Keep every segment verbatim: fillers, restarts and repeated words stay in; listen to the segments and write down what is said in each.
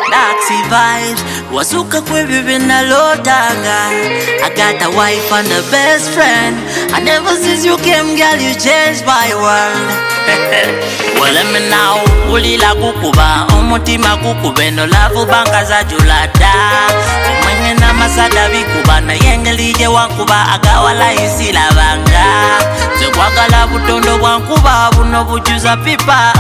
Daxi vibes, wasuka kwebibi na lotanga. I got a wife and a best friend, and ever since you came, girl, you changed my world. Well, let me now, ulila kukuba, omutima kukube, no lavu banka za julada. Umwenye na masada vikuba, na yengelije wankuba, agawala isi la banga. Zekwagala butondo wankuba, buno bujuza pipa.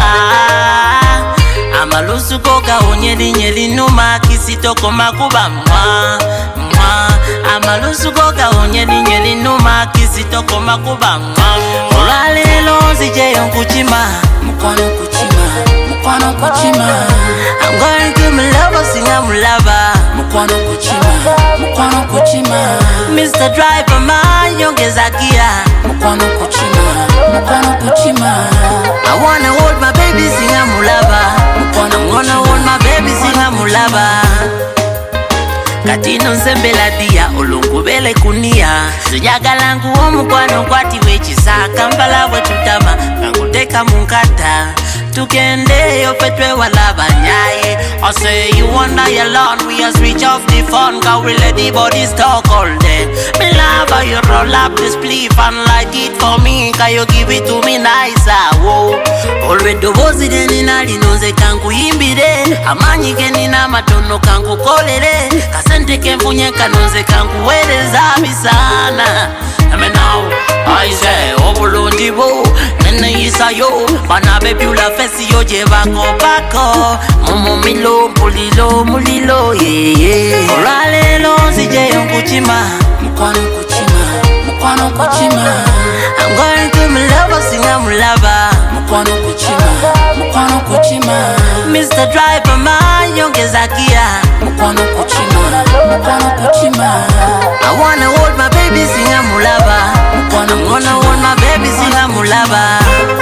Amalusu koka onyeli nyeli numa, kisitoko makuba mwa, mwa. Amalusu koka onyeli nyeli numa, kisitoko makuba mwa. Olale lonzi jeyon kuchima, mukwano kuchima, mukwano kuchima. I'm going to my lover, sing I'm lover. Mukwano kuchima, mukwano kuchima. Mister Driver man, yongeza gia. Mukwano kuchima, mukwano kuchima. I wanna hold my baby, sing I'm lover. I'm gonna hold my baby, sing I'm lover. Katino nzembela dia, olungubele kunia. Sujagala nguo mukwano kwati wechisa. Kampala wetutama, kanguteka munkata. Tukende yo fetwe wala banyaye. I say you wonder your lawn, we a switch off the phone, cause we let the bodies talk all day. Me love how you roll up this spliff and light it for me, cause you give it to me nicer, whoa. Already dobozi deni nali noze kanku imbire. Amanyi geni na matono kanku kolere. Kasente kemfunye kanoze kanku weleza bisana. Ame now, I say, obulundi bo, nene isa yo. Bana baby ula fesi yo jebako bako. Momo milo, mulilo, mulilo, yeah, yeah. Orale lonzi jeyon kuchima, mukwano kuchima, mukwano kuchima. I'm going to my lover, sing I'm lover. Mukwano kuchima, mukwano kuchima. Mister Driver man, yongeza gia. Mukwano kuchima, mukwano kuchima. I wanna hold my baby, sing I'm lover. I'm gonna hold my baby, sing I'm lover.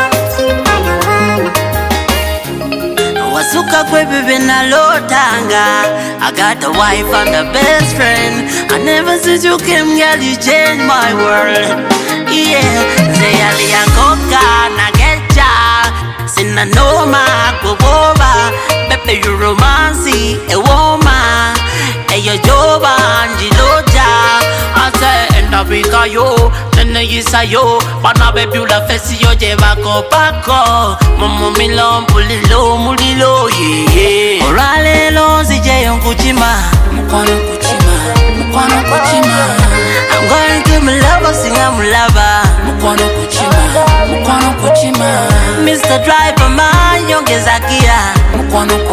Wasuka kwebibi na lotanga. I got a wife and a best friend, and ever since you came, girl, you changed my world. Yeah, zeyali ya koka na getcha. Sina noma kuboba, bebe you romancy, e woma. Eyo joba anjiloja. I say enda bika yo, nene yisa yo. Bana baby ula fesi yo jebako bako. Momo milo mulilo mulilo, yeah, yeah. Orale lonzi jeyon kuchima, mukwano kuchima, mukwano kuchima. I'm going to my lover, sing I'm lover. Mukwano kuchima, mukwano kuchima. Mister Driver man, yongeza gia. Mukwano